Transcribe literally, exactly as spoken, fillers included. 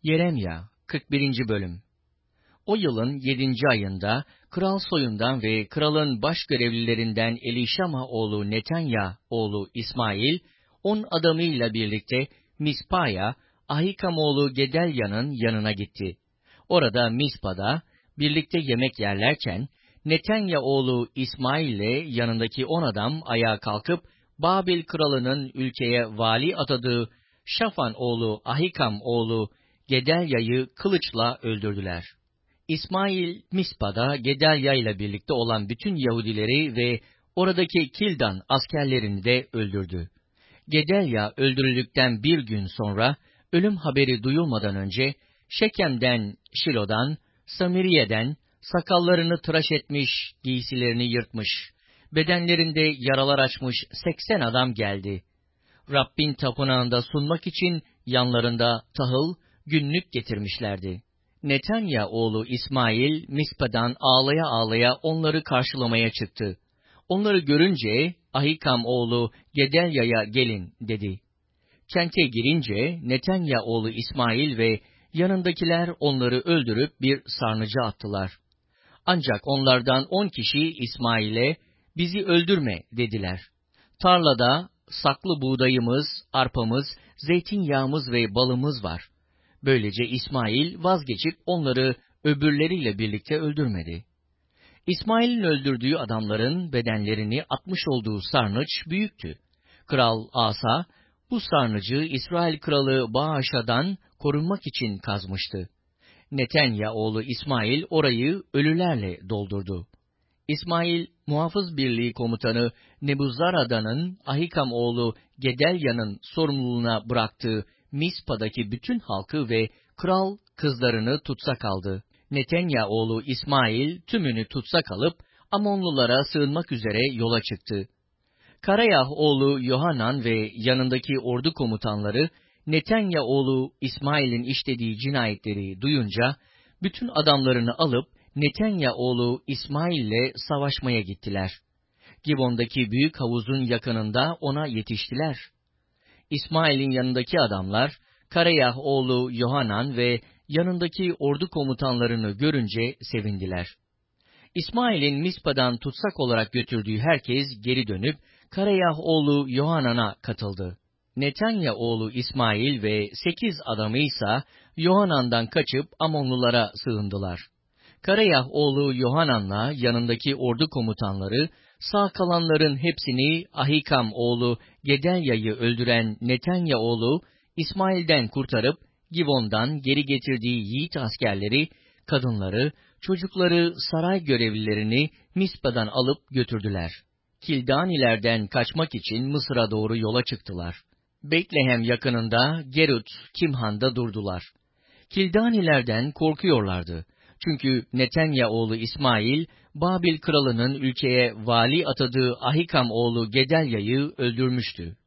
Yeremya kırk birinci. Bölüm. O yılın yedinci ayında, kral soyundan ve kralın baş görevlilerinden Elişama oğlu Netanya oğlu İsmail, on adamıyla birlikte Mispa'ya, Ahikam oğlu Gedelya'nın yanına gitti. Orada Mispa'da, birlikte yemek yerlerken, Netanya oğlu İsmail ile yanındaki on adam ayağa kalkıp, Babil kralının ülkeye vali atadığı Şafan oğlu Ahikam oğlu Gedelya'yı kılıçla öldürdüler. İsmail, Mispa'da Gedalya ile birlikte olan bütün Yahudileri ve oradaki Kildan askerlerini de öldürdü. Gedalya öldürüldükten bir gün sonra, ölüm haberi duyulmadan önce, Şekem'den, Şilo'dan, Samiriye'den, sakallarını tıraş etmiş, giysilerini yırtmış, bedenlerinde yaralar açmış seksen adam geldi. Rabbin tapınağında sunmak için yanlarında tahıl, günlük getirmişlerdi. Netanya oğlu İsmail, Mispa'dan ağlaya ağlaya onları karşılamaya çıktı. Onları görünce, Ahikam oğlu Gedelya'ya gelin dedi. Kente girince, Netanya oğlu İsmail ve yanındakiler onları öldürüp bir sarnıca attılar. Ancak onlardan on kişi İsmail'e, bizi öldürme dediler. Tarlada saklı buğdayımız, arpamız, zeytinyağımız ve balımız var. Böylece İsmail vazgeçip onları öbürleriyle birlikte öldürmedi. İsmail'in öldürdüğü adamların bedenlerini atmış olduğu sarnıç büyüktü. Kral Asa, bu sarnıcı İsrail kralı Baaşa'dan korunmak için kazmıştı. Netanya oğlu İsmail orayı ölülerle doldurdu. İsmail, muhafız birliği komutanı Nebuzarada'nın Ahikam oğlu Gedelya'nın sorumluluğuna bıraktığı Mispa'daki bütün halkı ve kral kızlarını tutsak aldı. Netanya oğlu İsmail tümünü tutsak alıp Amonlulara sığınmak üzere yola çıktı. Karayah oğlu Yohanan ve yanındaki ordu komutanları Netanya oğlu İsmail'in işlediği cinayetleri duyunca bütün adamlarını alıp Netanya oğlu İsmail'le savaşmaya gittiler. Gibon'daki büyük havuzun yakınında ona yetiştiler. İsmail'in yanındaki adamlar, Karayah oğlu Yohanan ve yanındaki ordu komutanlarını görünce sevindiler. İsmail'in Mispa'dan tutsak olarak götürdüğü herkes geri dönüp, Karayah oğlu Yohanan'a katıldı. Netanya oğlu İsmail ve sekiz adamı ise Yohanan'dan kaçıp Amonlulara sığındılar. Karayah oğlu Yohanan'la yanındaki ordu komutanları, sağ kalanların hepsini Ahikam oğlu Gedelya'yı öldüren Netanya oğlu İsmail'den kurtarıp, Gibon'dan geri getirdiği yiğit askerleri, kadınları, çocukları, saray görevlilerini Mispa'dan alıp götürdüler. Kildanilerden kaçmak için Mısır'a doğru yola çıktılar. Betlehem yakınında Gerut, Kimhan'da durdular. Kildanilerden korkuyorlardı. Çünkü Netanya oğlu İsmail, Babil kralının ülkeye vali atadığı Ahikam oğlu Gedelya'yı öldürmüştü.